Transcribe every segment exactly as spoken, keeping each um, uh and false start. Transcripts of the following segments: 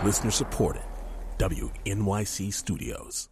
Listener supported. W N Y C Studios.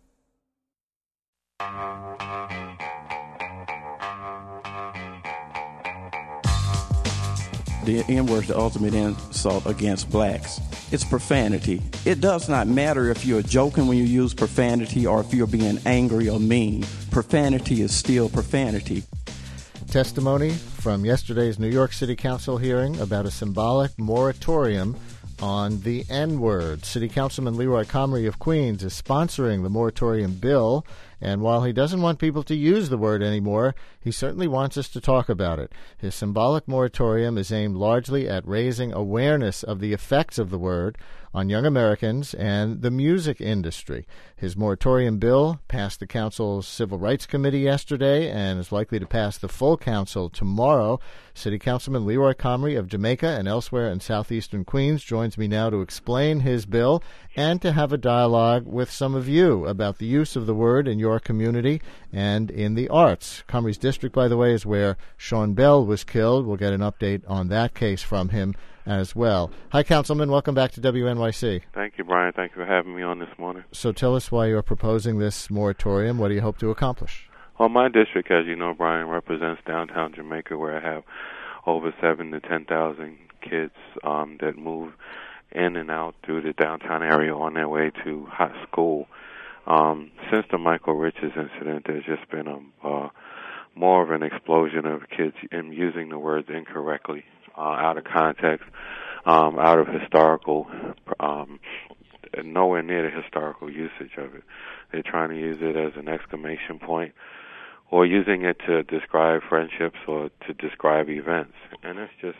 The N-word is the ultimate insult against blacks. It's profanity. It does not matter if you're joking when you use profanity or if you're being angry or mean. Profanity is still profanity. Testimony from yesterday's New York City Council hearing about a symbolic moratorium on the N-word. City Councilman Leroy Comrie of Queens is sponsoring the moratorium bill, and while he doesn't want people to use the word anymore, he certainly wants us to talk about it. His symbolic moratorium is aimed largely at raising awareness of the effects of the word on young Americans and the music industry. His moratorium bill passed the Council's Civil Rights Committee yesterday and is likely to pass the full Council tomorrow. City Councilman Leroy Comrie of Jamaica and elsewhere in southeastern Queens joins me now to explain his bill and to have a dialogue with some of you about the use of the word in your community and in the arts. Comrie's district, by the way, is where Sean Bell was killed. We'll get an update on that case from him as well. Hi, Councilman. Welcome back to W N Y C. Thank you, Brian. Thank you for having me on this morning. So tell us why you're proposing this moratorium. What do you hope to accomplish? Well, my district, as you know, Brian, represents downtown Jamaica, where I have over seven to ten thousand kids um, that move in and out through the downtown area on their way to high school. Um, since the Michael Richards incident, there's just been a uh, more of an explosion of kids in using the words incorrectly, uh, out of context, um, out of historical, um, nowhere near the historical usage of it. They're trying to use it as an exclamation point, or using it to describe friendships or to describe events. And it's just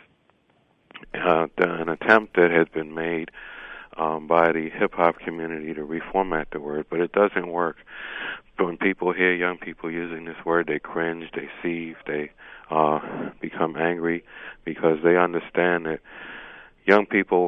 uh, an attempt that has been made um, by the hip-hop community to reformat the word, but it doesn't work. When people hear young people using this word, they cringe, they seethe, they uh, become angry because they understand that young people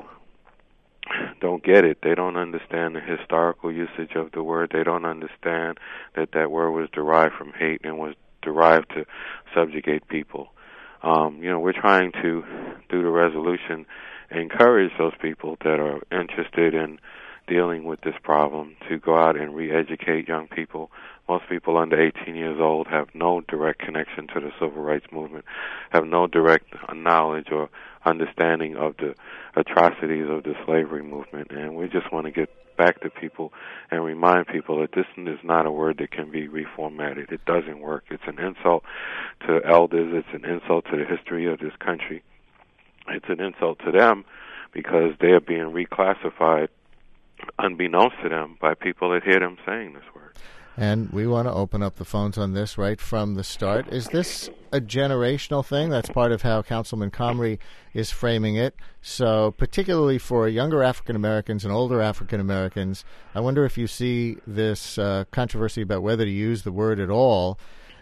don't get it. They don't understand the historical usage of the word. They don't understand that that word was derived from hate and was derived to subjugate people. Um, you know, we're trying to, through the resolution, encourage those people that are interested in dealing with this problem to go out and re-educate young people. Most people under eighteen years old have no direct connection to the civil rights movement, have no direct knowledge or understanding of the atrocities of the slavery movement. And we just want to get back to people and remind people that this is not a word that can be reformatted. It doesn't work. It's an insult to elders. It's an insult to the history of this country. It's an insult to them because they are being reclassified unbeknownst to them by people that hear them saying this word. And we want to open up the phones on this right from the start. Is this a generational thing? That's part of how Councilman Comrie is framing it. So particularly for younger African Americans and older African Americans, I wonder if you see this uh, controversy about whether to use the word at all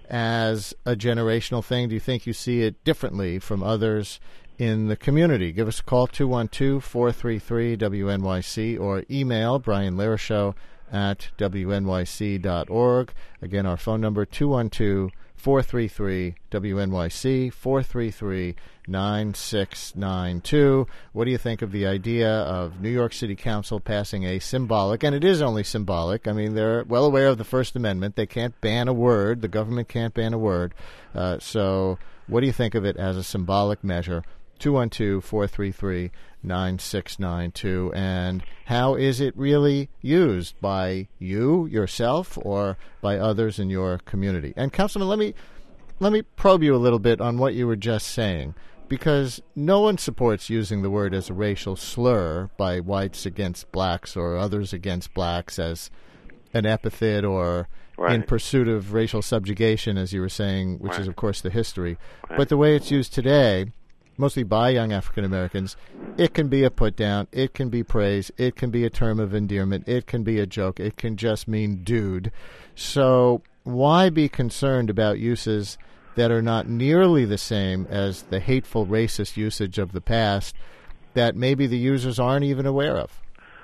as a generational thing. Do you think you see it differently from others in the community? Give us a call, two one two, four three three, W N Y C, or email Brian Larishow at W N Y C dot org. Again, our phone number, two one two, four three three, W N Y C, four three three, nine six nine two. What do you think of the idea of New York City Council passing a symbolic, and it is only symbolic, I mean, they're well aware of the First Amendment. They can't ban a word. The government can't ban a word. Uh, so what do you think of it as a symbolic measure? two one two, four three three, nine six nine two. And how is it really used by you, yourself, or by others in your community? And, Councilman, let me let me probe you a little bit on what you were just saying, because no one supports using the word as a racial slur by whites against blacks or others against blacks as an epithet or right. in pursuit of racial subjugation, as you were saying, which right. is, of course, the history. Right. But the way it's used today, mostly by young African Americans, it can be a put-down, it can be praise, it can be a term of endearment, it can be a joke, it can just mean dude. So why be concerned about uses that are not nearly the same as the hateful, racist usage of the past that maybe the users aren't even aware of?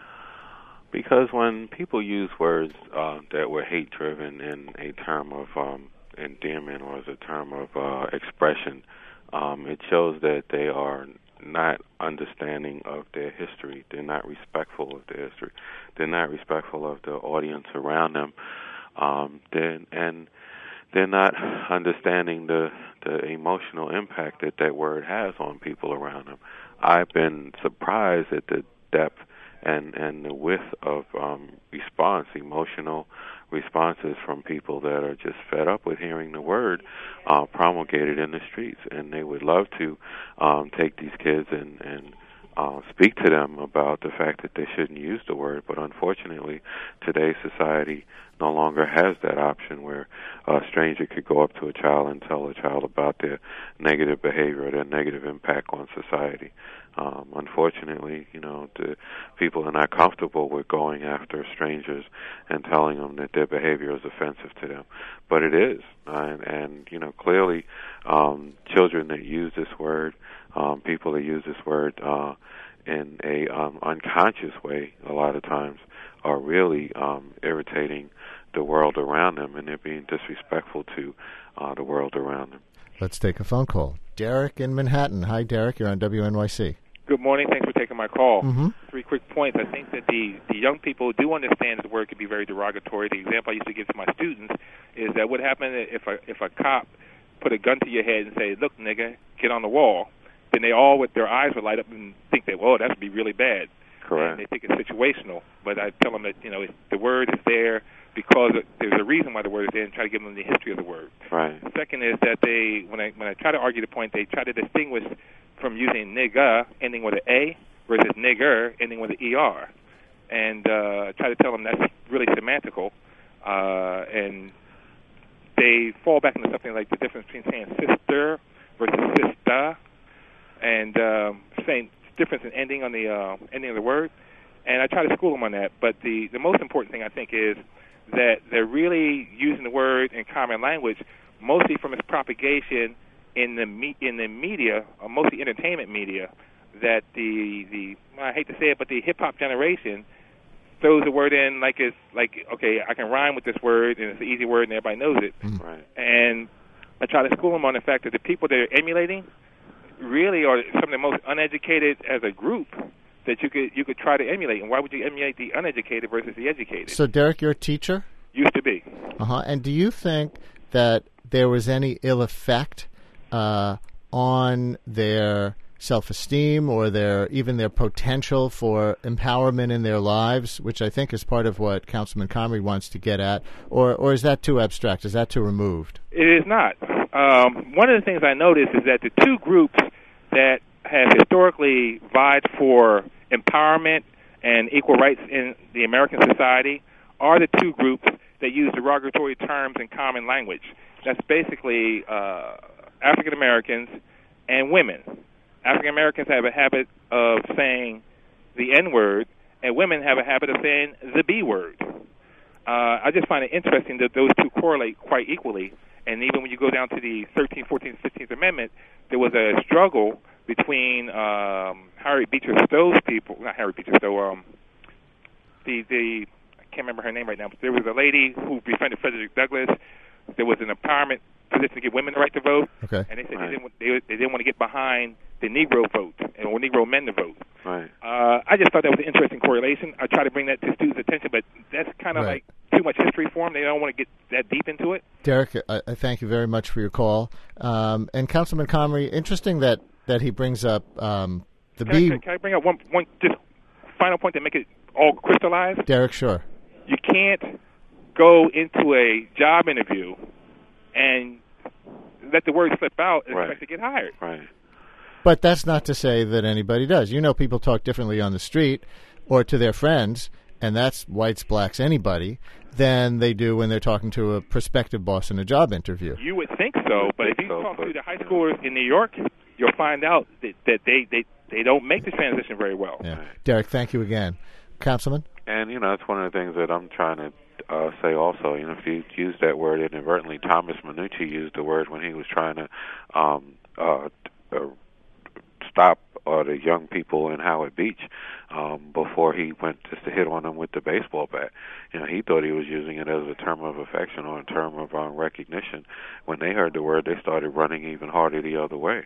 Because when people use words uh, that were hate-driven in a term of um, endearment or as a term of uh, expression, Um, it shows that they are not understanding of their history. They're not respectful of their history. They're not respectful of the audience around them. Um, then and they're not understanding the the emotional impact that that word has on people around them. I've been surprised at the depth and and the width of um, response, emotional responses from people that are just fed up with hearing the word uh, promulgated in the streets, and they would love to um, take these kids and and uh, speak to them about the fact that they shouldn't use the word. But unfortunately, today's society no longer has that option where a stranger could go up to a child and tell a child about their negative behavior or their negative impact on society. Um, unfortunately, you know, the people are not comfortable with going after strangers and telling them that their behavior is offensive to them. But it is. And, and you know, clearly um, children that use this word, um, people that use this word uh, in a um, unconscious way a lot of times are really um, irritating the world around them, and they're being disrespectful to uh, the world around them. Let's take a phone call. Derek in Manhattan. Hi, Derek. You're on W N Y C. Good morning. Thanks for taking my call. Mm-hmm. Three quick points. I think that the, the young people do understand that the word could be very derogatory. The example I used to give to my students is that what happened if a, if a cop put a gun to your head and say, look, nigga, get on the wall, then they all, with their eyes would light up and think that, well, that would be really bad. Correct. And they think it's situational. But I tell them that, you know, it's, the word is there because there's a reason why the word is there, and try to give them the history of the word. Right. The second is that they, when I when I try to argue the point, they try to distinguish from using nigga ending with an A versus nigger ending with an E R, and uh, try to tell them that's really semantical, uh, and they fall back into something like the difference between saying sister versus sister, and um, saying difference in ending on the uh, ending of the word, and I try to school them on that. But the the most important thing I think is that they're really using the word in common language, mostly from its propagation in the me- in the media, or mostly entertainment media. That the the I hate to say it, but the hip hop generation throws the word in like it's like, okay, I can rhyme with this word and it's an easy word and everybody knows it. Mm. Right. And I try to school them on the fact that the people that are emulating really are some of the most uneducated as a group that you could you could try to emulate. And why would you emulate the uneducated versus the educated? So, Derek, you're a teacher? Used to be. Uh-huh. And do you think that there was any ill effect uh, on their self-esteem or their even their potential for empowerment in their lives, which I think is part of what Councilman Comrie wants to get at, or or is that too abstract? Is that too removed? It is not. Um, one of the things I noticed is that the two groups that have historically vied for empowerment and equal rights in the American society are the two groups that use derogatory terms in common language. That's basically uh, African Americans and women. African Americans have a habit of saying the N word, and women have a habit of saying the B word. Uh, I just find it interesting that those two correlate quite equally. And even when you go down to the thirteenth, fourteenth, fifteenth Amendment, there was a struggle between um, Harriet Beecher Stowe's people, not Harriet Beecher Stowe, um, the the I can't remember her name right now, but there was a lady who befriended Frederick Douglass. There was an empowerment position to give women the right to vote, okay. and they said Right. they, didn't, they, they didn't want to get behind the Negro vote or Negro men to vote. Right. Uh, I just thought that was an interesting correlation. I try to bring that to students' attention, but that's kind of Right. like too much history for them. They don't want to get that deep into it. Derek, I, I thank you very much for your call. Um, and Councilman Comrie, interesting that, that he brings up um, the Can, B. I, can I bring up one, one just final point to make it all crystallized? Derek, sure. You can't go into a job interview and let the word slip out and Right. expect to get hired. Right. But that's not to say that anybody does. You know, people talk differently on the street or to their friends, and that's whites, blacks, anybody, than they do when they're talking to a prospective boss in a job interview. You would think so, but if you so, talk but, to the high schoolers in New York, you'll find out that, that they, they, they don't make the transition very well. Yeah. Right. Derek, thank you again. Councilman? And, you know, that's one of the things that I'm trying to uh, say also. You know, if you use that word inadvertently, Thomas Minucci used the word when he was trying to um, uh, uh, stop uh, the young people in Howard Beach um, before he went just to hit on them with the baseball bat. You know, he thought he was using it as a term of affection or a term of um, recognition. When they heard the word, they started running even harder the other way.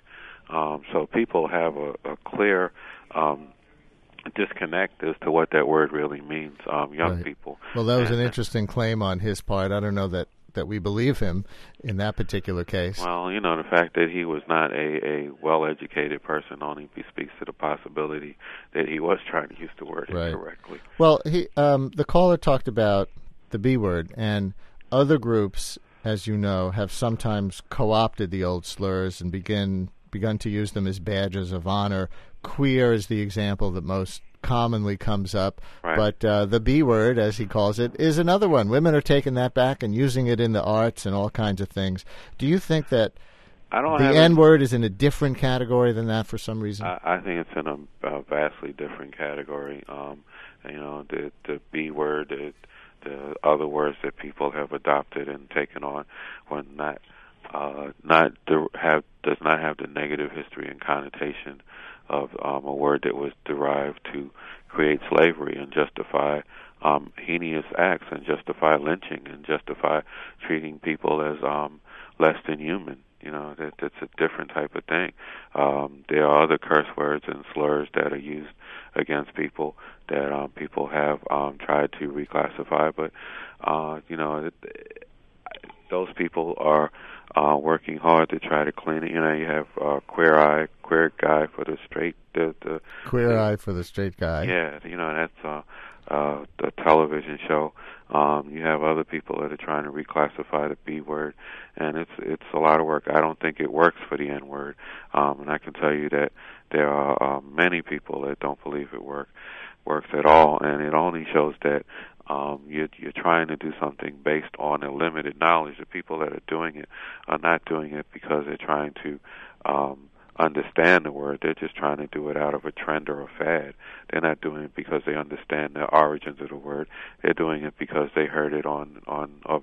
Um, so people have a, a clear um, disconnect as to what that word really means, um, young right. people. Well, that was and, an interesting claim on his part. I don't know that, that we believe him in that particular case. Well, you know, the fact that he was not a, a well-educated person only speaks to the possibility that he was trying to use the word right. incorrectly. Well, he um, the caller talked about the B word, and other groups, as you know, have sometimes co-opted the old slurs and begin begun to use them as badges of honor. Queer is the example that most commonly comes up, right. but uh, the B word, as he calls it, is another one. Women are taking that back and using it in the arts and all kinds of things. Do you think that I don't the have N word is in a different category than that for some reason? I, I think it's in a, a vastly different category. Um, you know, the the B word, the, the other words that people have adopted and taken on, when not uh, not de- have does not have the negative history and connotation of um, a word that was derived to create slavery and justify um, heinous acts and justify lynching and justify treating people as um, less than human. You know, that that's a different type of thing. Um, there are other curse words and slurs that are used against people that um, people have um, tried to reclassify, but uh, you know, it, those people are uh, working hard to try to clean it. You know, you have uh, queer eye, queer guy for the straight, the, the queer the, eye for the straight guy. Yeah, you know, that's uh, uh, the television show. Um, you have other people that are trying to reclassify the B word, and it's it's a lot of work. I don't think it works for the N word, um, and I can tell you that there are uh, many people that don't believe it work works at all, and it only shows that um, you're, you're trying to do something based on a limited knowledge. The people that are doing it are not doing it because they're trying to um, understand the word. They're just trying to do it out of a trend or a fad. They're not doing it because they understand the origins of the word. They're doing it because they heard it on on uh,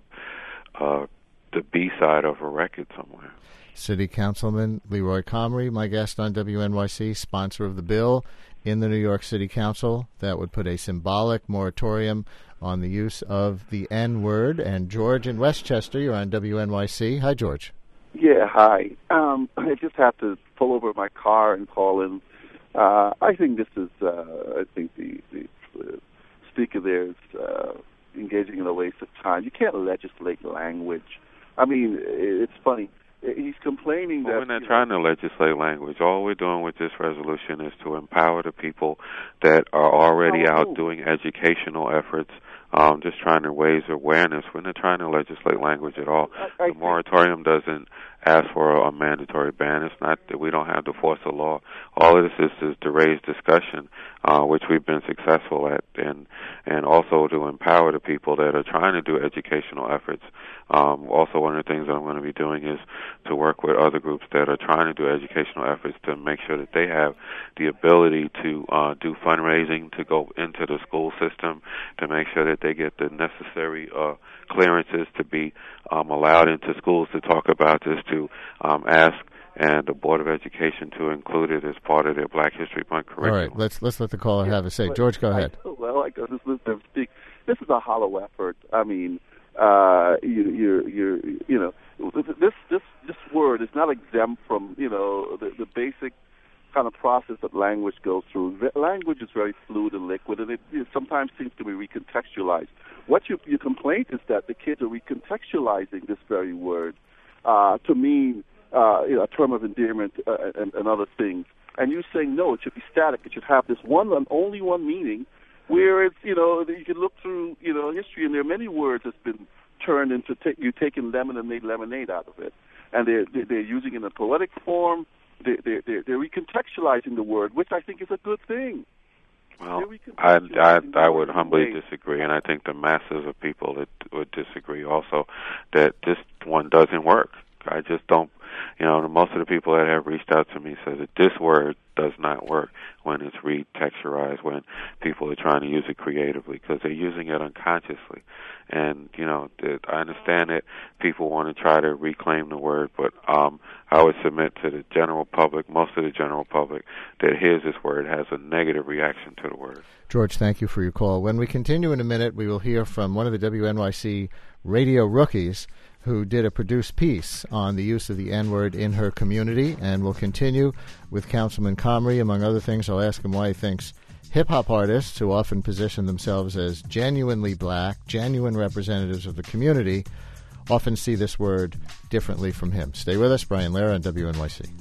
uh, the B side of a record somewhere. City Councilman Leroy Comrie, my guest on W N Y C, sponsor of the bill in the New York City Council that would put a symbolic moratorium on the use of the N word. And George in Westchester, you're on W N Y C. Hi, George. Yeah, hi. Um, I just have to pull over my car and call in. Uh, I think this is, uh, I think the, the uh, speaker there is uh, engaging in a waste of time. You can't legislate language. I mean, it's funny. He's complaining well, that... We're not trying know, to legislate language. All we're doing with this resolution is to empower the people that are already oh, out oh. doing educational efforts, um, just trying to raise awareness. We're not trying to legislate language at all. I, I the moratorium doesn't ask for a, a mandatory ban. It's not that we don't have to force a law. All of this is, is to raise discussion, uh, which we've been successful at, and and also to empower the people that are trying to do educational efforts. Um, also, one of the things that I'm going to be doing is to work with other groups that are trying to do educational efforts to make sure that they have the ability to uh, do fundraising, to go into the school system, to make sure that they get the necessary uh, clearances to be um, allowed into schools to talk about this, to um, ask and the Board of Education to include it as part of their Black History Month curriculum. All right, let's let's let the caller yeah, have a say. but, George, go ahead. I, well, I go just listen to him speak. This is a hollow effort. I mean, uh, you, you're you're you know this this this word is not exempt from you know the, the basic kind of process that language goes through. The language is very fluid and liquid, and it, it sometimes seems to be recontextualized. What you, your complaint is that the kids are recontextualizing this very word uh, to mean uh, you know, a term of endearment uh, and, and other things. And you're saying, no, it should be static. It should have this one and only one meaning, where it's, you know, you can look through, you know, history, and there are many words that's been turned into, ta- you've taken lemon and made lemonade out of it. And they're, they're using it in a poetic form. They're, they're, they're recontextualizing the word, which I think is a good thing. Well, I, I, I would humbly disagree, and I think the masses of people that would disagree also, that this one doesn't work. I just don't, you know, most of the people that have reached out to me say that this word does not work when it's retexturized, when people are trying to use it creatively, because they're using it unconsciously. And, you know, I understand that people want to try to reclaim the word, but um, I would submit to the general public, most of the general public, that here's this word has a negative reaction to the word. George, thank you for your call. When we continue in a minute, we will hear from one of the W N Y C radio rookies, who did a produced piece on the use of the N-word in her community, and we'll continue with Councilman Comrie. Among other things, I'll ask him why he thinks hip-hop artists, who often position themselves as genuinely black, genuine representatives of the community, often see this word differently from him. Stay with us. Brian Lehrer on W N Y C.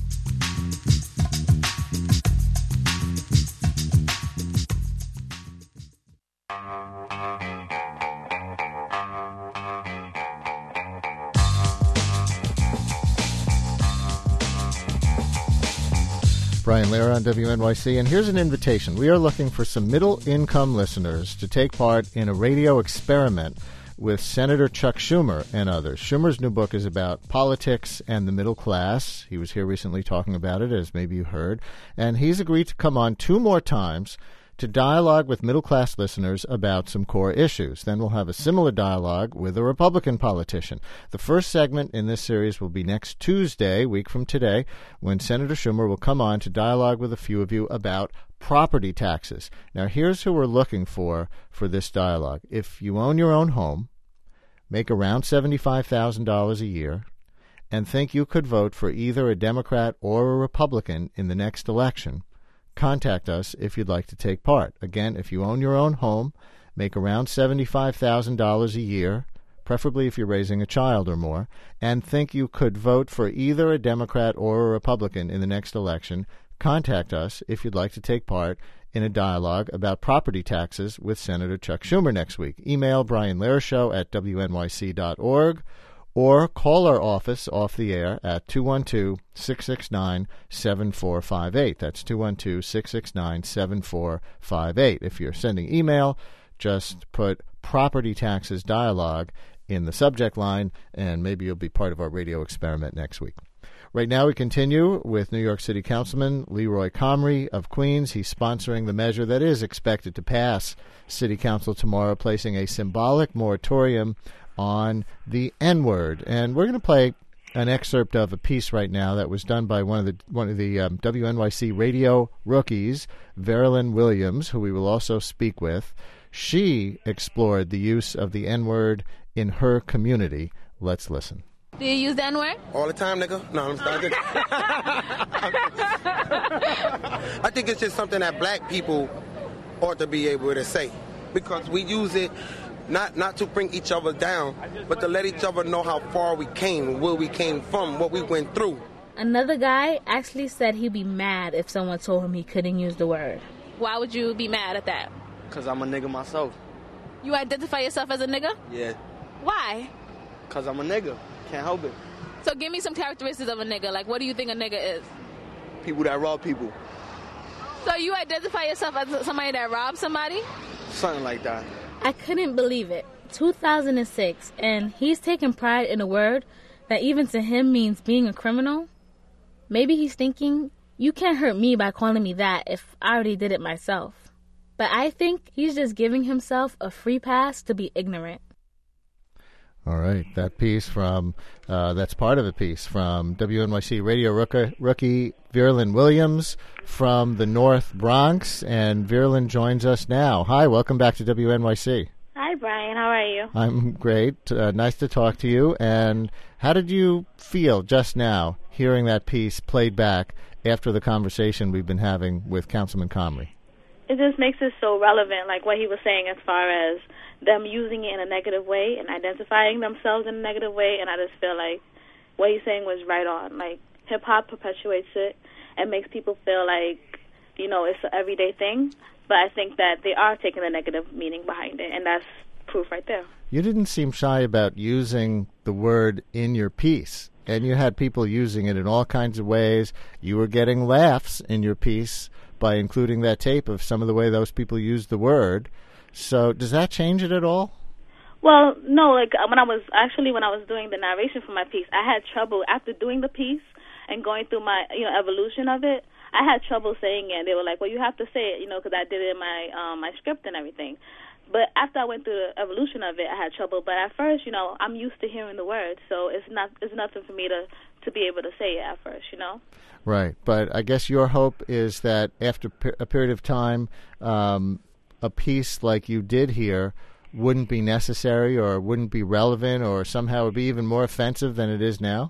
Brian Lehrer on W N Y C, and here's an invitation. We are looking for some middle-income listeners to take part in a radio experiment with Senator Chuck Schumer and others. Schumer's new book is about politics and the middle class. He was here recently talking about it, as maybe you heard, and he's agreed to come on two more times to dialogue with middle-class listeners about some core issues. Then we'll have a similar dialogue with a Republican politician. The first segment in this series will be next Tuesday, week from today, when Senator Schumer will come on to dialogue with a few of you about property taxes. Now, here's who we're looking for for this dialogue. If you own your own home, make around seventy-five thousand dollars a year, and think you could vote for either a Democrat or a Republican in the next election, contact us if you'd like to take part. Again, if you own your own home, make around seventy-five thousand dollars a year, preferably if you're raising a child or more, and think you could vote for either a Democrat or a Republican in the next election, contact us if you'd like to take part in a dialogue about property taxes with Senator Chuck Schumer next week. Email Brian Lehrer Show at W N Y C dot org. Or call our office off the air at two one two, six six nine, seven four five eight. That's two one two, six six nine, seven four five eight. If you're sending email, just put property taxes dialogue in the subject line, and maybe you'll be part of our radio experiment next week. Right now we continue with New York City Councilman Leroy Comrie of Queens. He's sponsoring the measure that is expected to pass City Council tomorrow, placing a symbolic moratorium on the N-word. And we're going to play an excerpt of a piece right now that was done by one of the one of the um, W N Y C radio rookies, Veralyn Williams, who we will also speak with. She explored the use of the N-word in her community. Let's listen. Do you use the N-word? All the time, nigga. No, I'm sorry. I think it's just something that black people ought to be able to say, because we use it Not not to bring each other down, but to let each other know how far we came, where we came from, what we went through. Another guy actually said he'd be mad if someone told him he couldn't use the word. Why would you be mad at that? Because I'm a nigga myself. You identify yourself as a nigga? Yeah. Why? Because I'm a nigga. Can't help it. So give me some characteristics of a nigga. Like, what do you think a nigga is? People that rob people. So you identify yourself as somebody that robs somebody? Something like that. I couldn't believe it. two thousand six, and he's taking pride in a word that even to him means being a criminal. Maybe he's thinking, you can't hurt me by calling me that if I already did it myself. But I think he's just giving himself a free pass to be ignorant. All right, that piece from, uh, that's part of a piece from W N Y C radio rookie, rookie Veralyn Williams from the North Bronx, and Veralyn joins us now. Hi, welcome back to W N Y C. Hi, Brian. How are you? I'm great. Uh, nice to talk to you. And how did you feel just now hearing that piece played back after the conversation we've been having with Councilman Comrie? It just makes it so relevant, like what he was saying as far as them using it in a negative way and identifying themselves in a negative way, and I just feel like what he's saying was right on. Like, hip-hop perpetuates it and makes people feel like, you know, it's an everyday thing, but I think that they are taking the negative meaning behind it, and that's proof right there. You didn't seem shy about using the word in your piece, and you had people using it in all kinds of ways. You were getting laughs in your piece by including that tape of some of the way those people used the word. So does that change it at all? Well, no. Like when I was actually when I was doing the narration for my piece, I had trouble after doing the piece and going through my you know evolution of it. I had trouble saying it. And they were like, "Well, you have to say it," you know, because I did it in my um, my script and everything. But after I went through the evolution of it, I had trouble. But at first, you know, I'm used to hearing the words, so it's not it's nothing for me to to be able to say it at first, you know. Right, but I guess your hope is that after a period of time, um, a piece like you did here wouldn't be necessary or wouldn't be relevant or somehow would be even more offensive than it is now?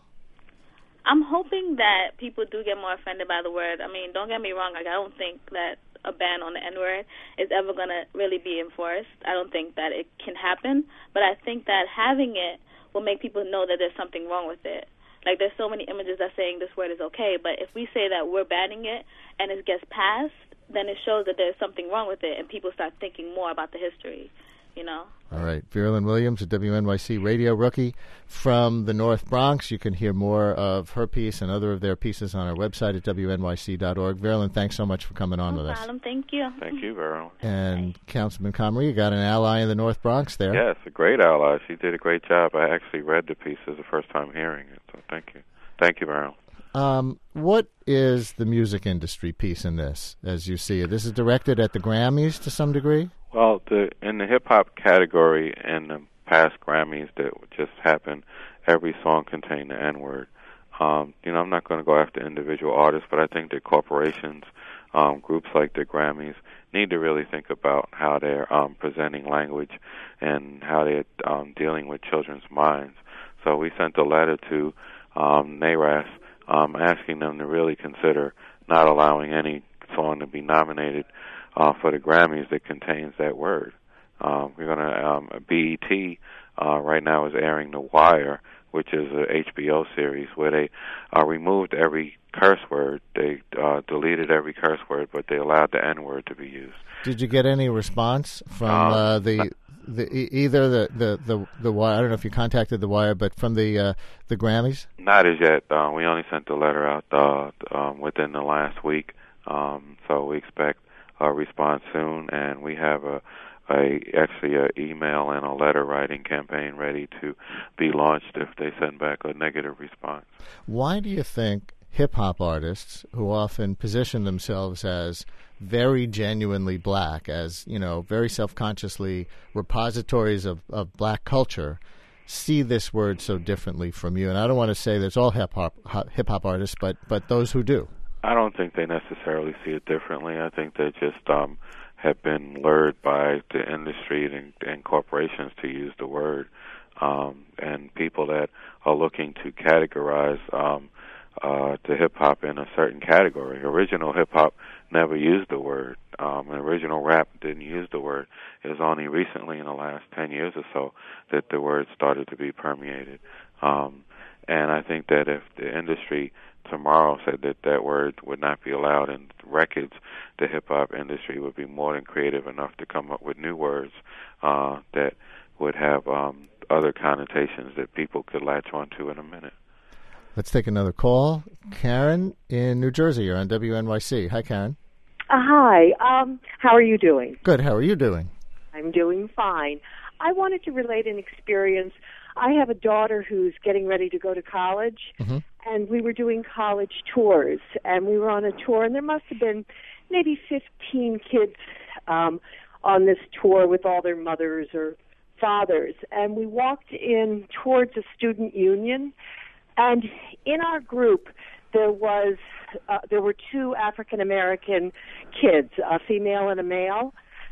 I'm hoping that people do get more offended by the word. I mean, don't get me wrong. Like, I don't think that a ban on the N-word is ever going to really be enforced. I don't think that it can happen. But I think that having it will make people know that there's something wrong with it. Like, there's so many images that saying this word is okay, but if we say that we're banning it and it gets passed, then it shows that there's something wrong with it, and people start thinking more about the history, you know? All right. Vera Lynn Williams, a W N Y C radio rookie from the North Bronx. You can hear more of her piece and other of their pieces on our website at W N Y C dot org. Vera Lynn, thanks so much for coming on no with problem. us. Thank you. Thank you, Vera. And Councilman Comrie, you got an ally in the North Bronx there. Yes, a great ally. She did a great job. I actually read the piece. It was the first time hearing it, so thank you. Thank you, Vera. Um, what is the music industry piece in this, as you see it? This is directed at the Grammys to some degree? Well, the, in the hip-hop category and the past Grammys that just happened, every song contained the N-word. Um, you know, I'm not going to go after individual artists, but I think that corporations, um, groups like the Grammys, need to really think about how they're um, presenting language and how they're um, dealing with children's minds. So we sent a letter to um, N A R A S um, asking them to really consider not allowing any song to be nominated uh, for the Grammys that contains that word. Um, we're going to, um, B E T uh, right now is airing The Wire, which is a H B O series where they uh, removed every curse word. They uh, deleted every curse word, but they allowed the N-word to be used. Did you get any response from um, uh, the, the e- either the, the, the, the Wire? I don't know if you contacted The Wire, but from the uh, the Grammys? Not as yet. Uh, we only sent the letter out uh, um, within the last week, um, so we expect a response soon, and we have a a actually a email and a letter writing campaign ready to be launched if they send back a negative response. Why do you think hip-hop artists, who often position themselves as very genuinely black, as, you know, very self-consciously repositories of, of black culture, see this word so differently from you? And I don't want to say that's all hip-hop hip-hop artists, but, but those who do. I don't think they necessarily see it differently. I think they just um, have been lured by the industry and, and corporations to use the word, um, and people that are looking to categorize um, uh, the hip-hop in a certain category. Original hip-hop never used the word. Um, and original rap didn't use the word. It was only recently in the last ten years or so that the word started to be permeated. Um, and I think that if the industry tomorrow said that that word would not be allowed in records, the hip-hop industry would be more than creative enough to come up with new words uh, that would have um, other connotations that people could latch onto in a minute. Let's take another call. Karen in New Jersey, you're on W N Y C. Hi, Karen. Uh, hi. Um, how are you doing? Good. How are you doing? I'm doing fine. I wanted to relate an experience. I have a daughter who's getting ready to go to college, mm-hmm. and we were doing college tours, and we were on a tour, and there must have been maybe fifteen kids um, on this tour with all their mothers or fathers, and we walked in towards a student union, and in our group there was uh, there were two African American kids, a female and a male.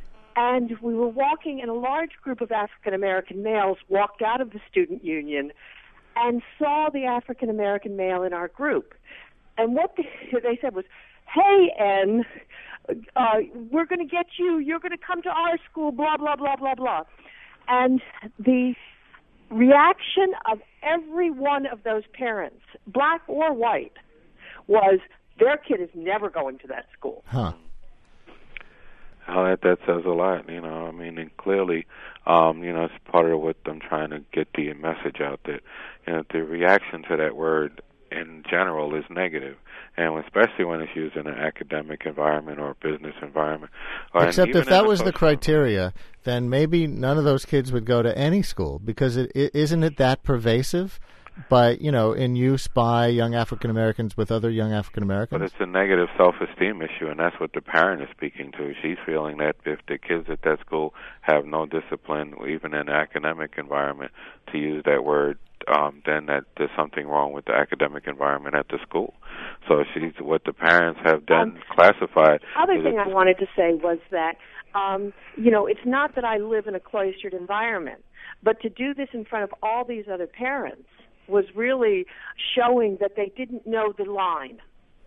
And we were walking, and a large group of African-American males walked out of the student union and saw the African-American male in our group. And what they, they said was, hey, N, uh, we're going to get you. You're going to come to our school, blah, blah, blah, blah, blah. And the reaction of every one of those parents, black or white, was their kid is never going to that school. Huh. Oh, that that says a lot, you know. I mean, and clearly, um, you know, it's part of what I'm trying to get the message out that, you know, the reaction to that word in general is negative, and especially when it's used in an academic environment or a business environment. Or Except if that was the criteria, then maybe none of those kids would go to any school, because it, it isn't it that pervasive? But, you know, in use by young African Americans with other young African Americans. But it's a negative self-esteem issue, and that's what the parent is speaking to. She's feeling that if the kids at that school have no discipline, even in an academic environment, to use that word um, then that there's something wrong with the academic environment at the school. So she's what the parents have done Um, classified. Other is thing that I wanted to say was that, um, you know, it's not that I live in a cloistered environment, but to do this in front of all these other parents was really showing that they didn't know the line.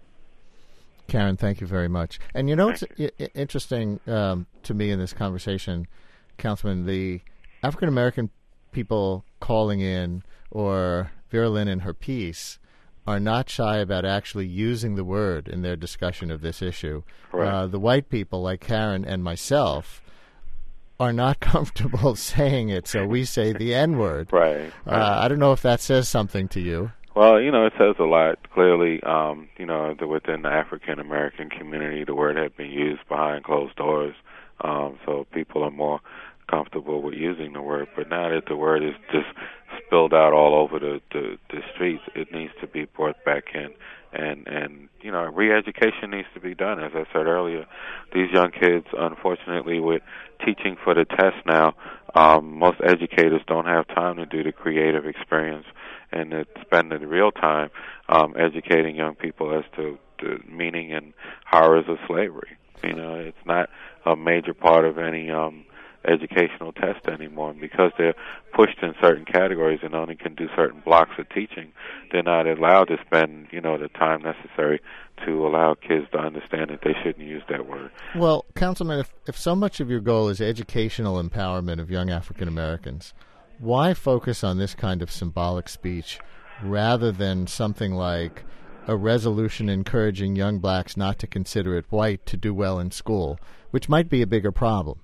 Karen, thank you very much. And you know what's I- I- interesting um, to me in this conversation, Councilman, the African-American people calling in or Vera Lynn in her piece are not shy about actually using the word in their discussion of this issue. Uh, the white people, like Karen and myself, are not comfortable saying it, so we say the N-word. Right. Uh, I don't know if that says something to you. Well, you know, it says a lot. Clearly, um, you know, the, within the African American community, the word had been used behind closed doors, um, so people are more comfortable with using the word. But now that the word is just spilled out all over the, the, the streets, it needs to be brought back in. And, and, you know, re-education needs to be done. As I said earlier, these young kids, unfortunately, with teaching for the test now, um, most educators don't have time to do the creative experience and to spend the real time um, educating young people as to the meaning and horrors of slavery. You know, it's not a major part of any um, educational test anymore. And because they're pushed in certain categories and only can do certain blocks of teaching, they're not allowed to spend, you know, the time necessary to allow kids to understand that they shouldn't use that word. Well, Councilman, if, if so much of your goal is educational empowerment of young African Americans, why focus on this kind of symbolic speech rather than something like a resolution encouraging young blacks not to consider it white to do well in school, which might be a bigger problem?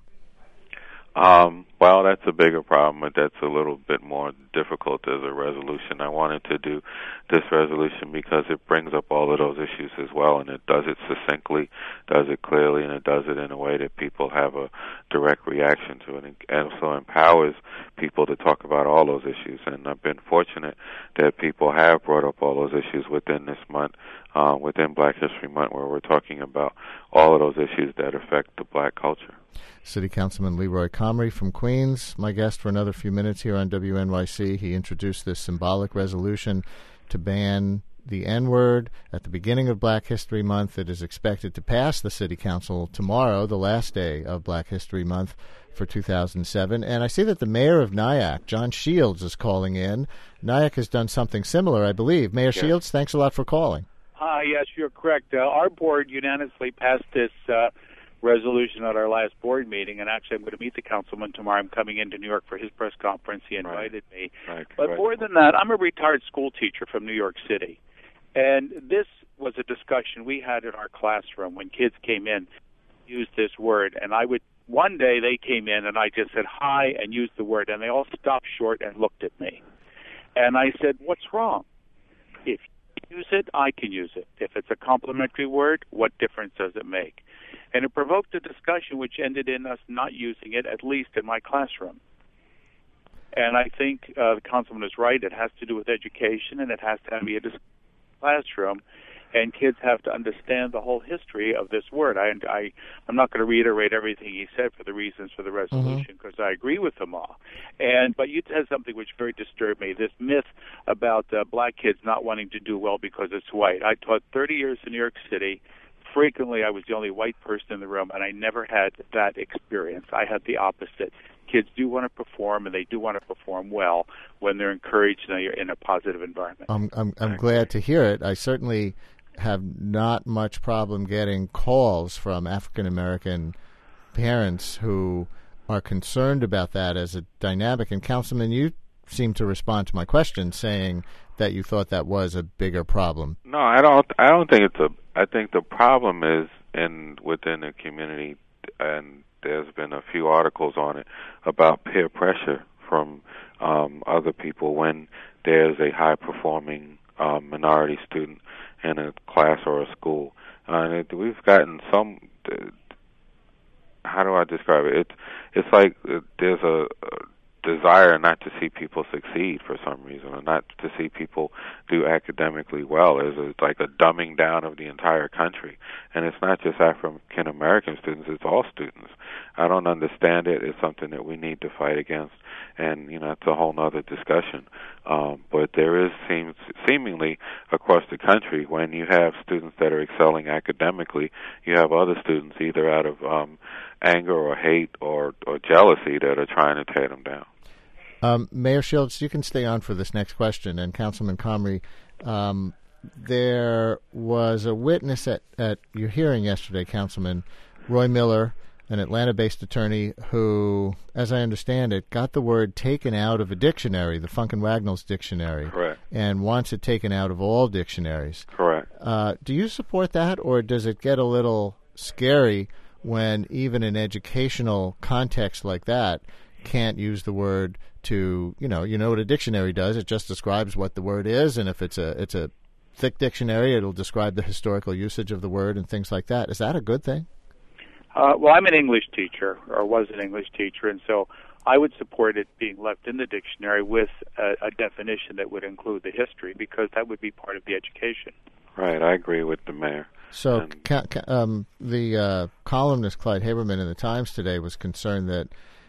Um, well, that's a bigger problem, but that's a little bit more difficult as a resolution. I wanted to do this resolution because it brings up all of those issues as well, and it does it succinctly, does it clearly, and it does it in a way that people have a direct reaction to it, and also empowers people to talk about all those issues. And I've been fortunate that people have brought up all those issues within this month, uh, within Black History Month, where we're talking about all of those issues that affect the black culture. City Councilman Leroy Comrie from Queens, my guest for another few minutes here on W N Y C. He introduced this symbolic resolution to ban the N-word at the beginning of Black History Month. It is expected to pass the City Council tomorrow, the last day of Black History Month for two thousand seven. And I see that the mayor of Nyack, John Shields, is calling in. Nyack has done something similar, I believe. Mayor Yes. Shields, thanks a lot for calling. Uh, yes, you're correct. Uh, our board unanimously passed this uh, resolution at our last board meeting, and actually I'm going to meet the councilman tomorrow. I'm coming into New York for his press conference. He invited Right. me. Right. But Right. more than that, I'm a retired school teacher from New York City, and this was a discussion we had in our classroom when kids came in, used this word, and I would, one day they came in and I just said hi and used the word, and they all stopped short and looked at me. And I said, what's wrong? If you use it, I can use it. If it's a complimentary word, what difference does it make? And it provoked a discussion which ended in us not using it, at least in my classroom. And I think uh, the councilman is right. It has to do with education, and it has to be a dis- classroom. And kids have to understand the whole history of this word. I, I, I'm not going to reiterate everything he said for the reasons for the resolution, because mm-hmm. I agree with them all. And but you said something which very disturbed me, this myth about uh, black kids not wanting to do well because it's white. I taught thirty years in New York City. Frequently, I was the only white person in the room, and I never had that experience. I had the opposite. Kids do want to perform, and they do want to perform well when they're encouraged and you're in a positive environment. I'm, I'm, I'm glad to hear it. I certainly have not much problem getting calls from African-American parents who are concerned about that as a dynamic. And, Councilman, you seem to respond to my question saying that you thought that was a bigger problem. No, I don't. I don't think it's a. I think the problem is in within the community, and there's been a few articles on it about peer pressure from um, other people when there's a high-performing um, minority student in a class or a school. Uh, and it, we've gotten some. Uh, how do I describe it? It's it's like uh, there's a. Uh, desire not to see people succeed for some reason, or not to see people do academically well. It's a, like a dumbing down of the entire country. And it's not just African American students, it's all students. I don't understand it. It's something that we need to fight against. And, you know, it's a whole nother discussion. Um, but there is seems seemingly across the country, when you have students that are excelling academically, you have other students either out of um, anger or hate or, or jealousy that are trying to tear them down. Um, Mayor Shields, you can stay on for this next question. And Councilman Comrie, um, there was a witness at, at your hearing yesterday, Councilman Roy Miller, an Atlanta-based attorney who, as I understand it, got the word taken out of a dictionary, the Funk and Wagnalls dictionary. Correct. And wants it taken out of all dictionaries. Correct. Uh, do you support that, or does it get a little scary when even an educational context like that can't use the word to, you know, you know what a dictionary does? It just describes what the word is, and if it's a it's a thick dictionary, it'll describe the historical usage of the word and things like that. Is that a good thing? Uh, well, I'm an English teacher, or was an English teacher, and so I would support it being left in the dictionary with a, a definition that would include the history, because that would be part of the education. Right, I agree with the mayor. So and, ca- ca- um, the uh, columnist Clyde Haberman in the Times today was concerned that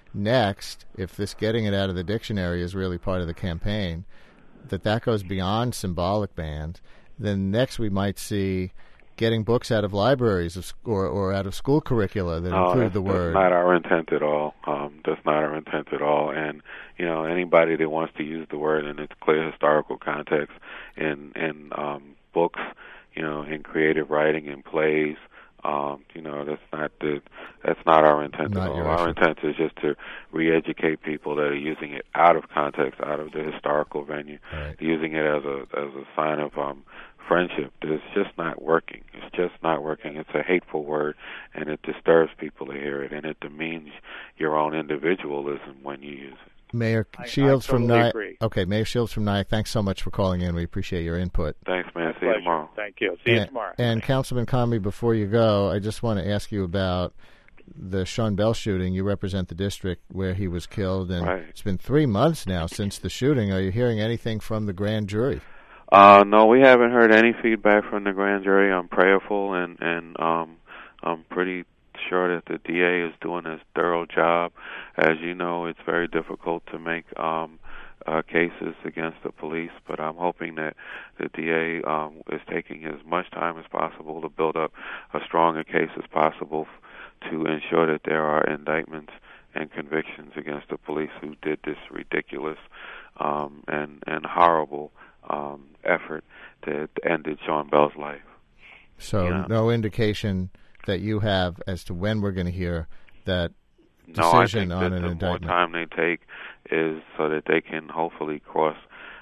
next, if this getting it out of the dictionary is really part of the campaign, that that goes beyond symbolic bans, then next we might see getting books out of libraries of, or, or out of school curricula that no, include the that's, word. That's not our intent at all. Um, that's not our intent at all. And, you know, anybody that wants to use the word in its clear historical context in, in um, books, you know, in creative writing, in plays, um, you know, that's not the that's not our intent not at all. Our issue. intent is just to re-educate people that are using it out of context, out of the historical venue, right. using it as a as a sign of um, friendship. It's just not working. It's just not working. It's a hateful word, and it disturbs people to hear it, and it demeans your own individualism when you use it. Mayor I, Shields I totally from Nyack. Agree. Okay, Mayor Shields from Nyack. Thanks so much for calling in. We appreciate your input. Thanks, man. See Pleasure. you tomorrow. Thank you. See and, you tomorrow. And Councilman Comrie, before you go, I just want to ask you about the Sean Bell shooting. You represent the district where he was killed, and right. It's been three months now since the shooting. Are you hearing anything from the grand jury? Uh, no, we haven't heard any feedback from the grand jury. I'm prayerful, and and um, I'm pretty sure that the D A is doing a thorough job. As you know, it's very difficult to make um, uh, cases against the police, but I'm hoping that the D A um, is taking as much time as possible to build up a stronger case as possible f- to ensure that there are indictments and convictions against the police who did this ridiculous um, and, and horrible um, effort that ended Sean Bell's life. So yeah. no indication that you have as to when we're going to hear that decision no, I think on that an the indictment. more time they take is so that they can hopefully cross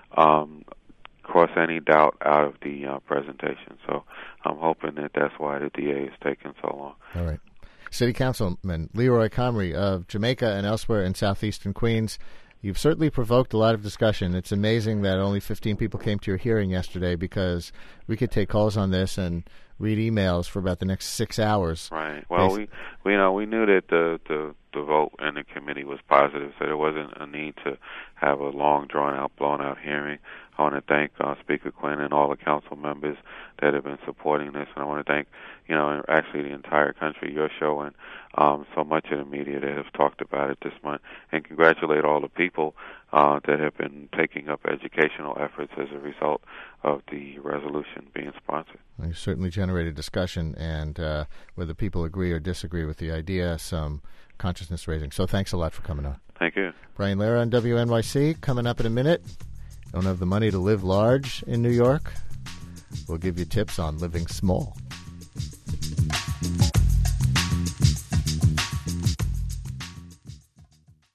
um, cross any doubt out of the uh, presentation. So I'm hoping that that's why the D A is taking so long. All right. City Councilman Leroy Comrie of Jamaica and elsewhere in southeastern Queens, you've certainly provoked a lot of discussion. It's amazing that only fifteen people came to your hearing yesterday, because we could take calls on this and read emails for about the next six hours. Right. Well, we, we you know we knew that the, the the vote in the committee was positive, so there wasn't a need to have a long, drawn out, blown out hearing. I want to thank uh, Speaker Quinn and all the council members that have been supporting this, and I want to thank, you know, actually the entire country, your show, and um, so much of the media that have talked about it this month, and congratulate all the people uh, that have been taking up educational efforts as a result of the resolution being sponsored. Well, you certainly generated discussion, and uh, whether people agree or disagree with the idea, some consciousness raising. So thanks a lot for coming on. Thank you. Brian Lehrer on W N Y C, coming up in a minute. Don't have the money to live large in New York? We'll give you tips on living small.